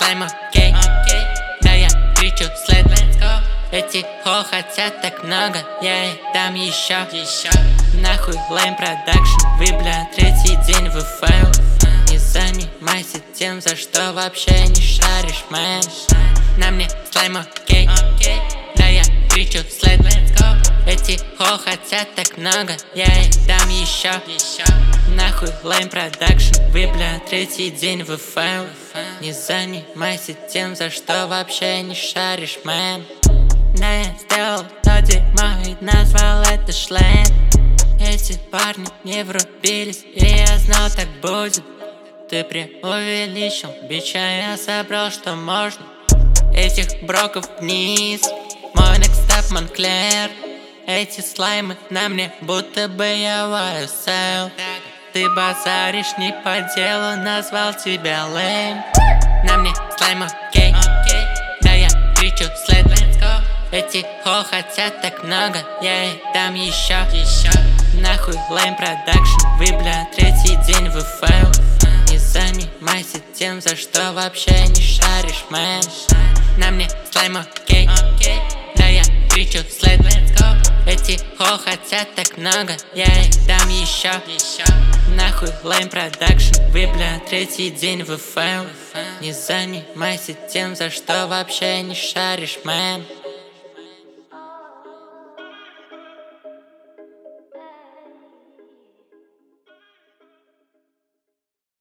слайм, окей. Да, я кричу слэд. Эти хотят так много, я ей дам еще. Нахуй лайм продакшн, вы, бля, третий день вы фейл. Не занимайся тем, за что вообще не шаришь, мэн. На мне слайм, окей. Да, я кричу слэд. Эти хотят так много, я ей дам еще. Нахуй лайм продакшн, вы, бля, третий день вы фейл. Не занимайся тем, за что вообще не шаришь, мэн. Да, я сделал то дерьмо и назвал это шлем. Эти парни не врубились, и я знал, так будет. Ты преувеличил, бича, я собрал, что можно. Этих броков вниз, мой next step Монклер. Эти слаймы на мне, будто бы я YSL. Ты базаришь не по делу, назвал тебя лейм. На мне слайм, окей. Да, я кричу слэд. Эти хотят так много, я ей дам еще. Нахуй лайм продакшн, вы, бля, третий день вы фейл. Не занимайся тем, за что вообще не шаришь, мэн. На мне слайм, окей. Да, я кричу слэд. Эти хотят так много, я ей дам еще. Нахуй лайм продакшн, вы, бля, третий день вы фейл. Не занимайся тем, за что вообще не шаришь, мэн.